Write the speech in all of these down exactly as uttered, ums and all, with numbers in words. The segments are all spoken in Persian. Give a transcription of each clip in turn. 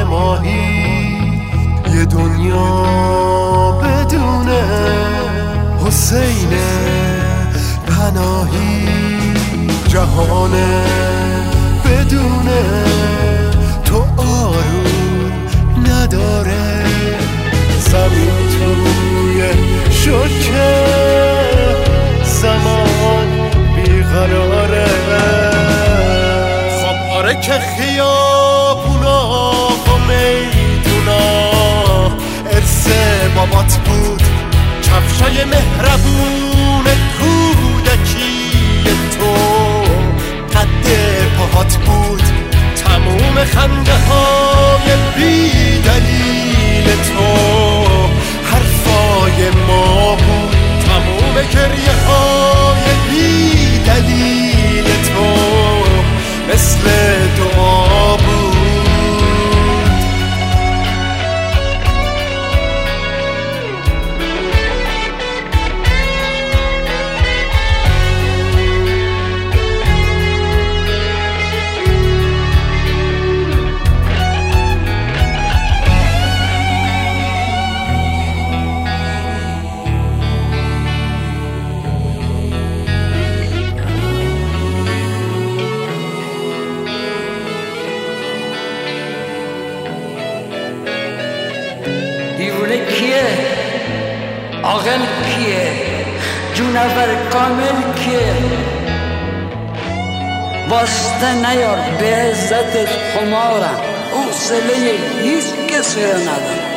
ماهی، یه دنیا بدون حسین پناهی، جهان بدون تو آروم نداره، زمین توی شوکه زمان بیقراره. خب آره که خیابونا و میدونا ارث بابات بود، کفشای مهربون کودکی تو قد پاهات بود، تموم خنده های بی دلیل تو حرفای ما بود، تموم گریه های بی دلیل تو مثل دعا بود. دیوونه کیه؟ عاقل کیه؟ جونور کامل کیه؟ واسطه نیار به عزتت خمارم، حوصله هیچ کسی رو ندارم.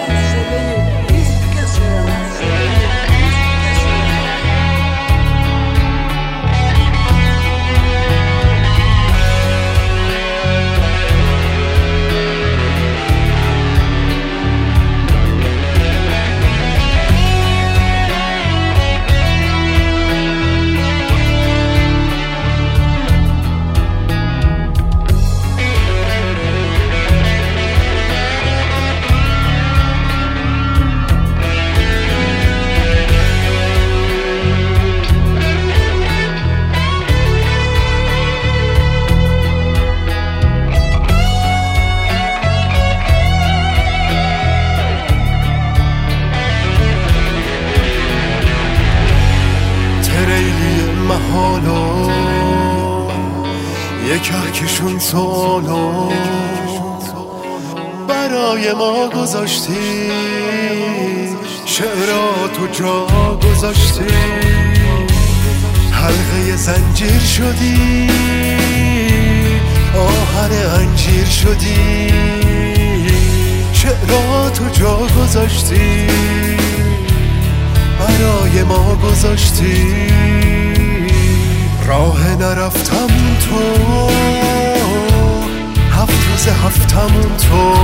محالا یک کهکشون سالو برای ما گذاشتی، شعراتو جا گذاشتی، حلقه زنجیر شدی، آهن انجیر شدی، شعراتو جا گذاشتی، برای ما گذاشتی. راه نرفتم تو، هفت روز هفتمون تو،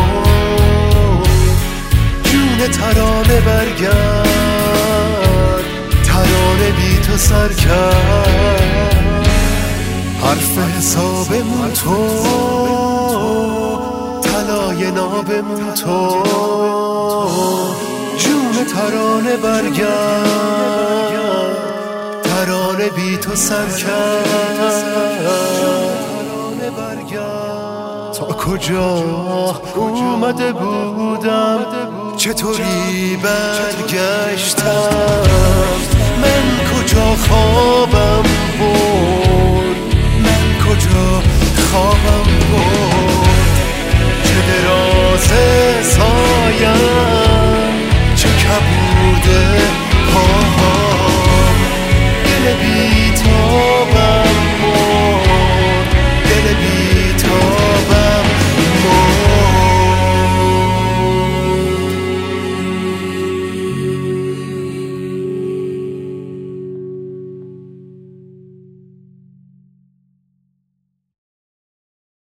جون ترانه برگرد، ترانه بی تو سر کرد، حرف حسابمون تو، طلای نابمون تو، جون ترانه برگرد، ترانه بی تو سر کرد. تا کجا اومده بودم، چطوری برگشتم، من کجا خوابم برد، من کجا خوابم برد.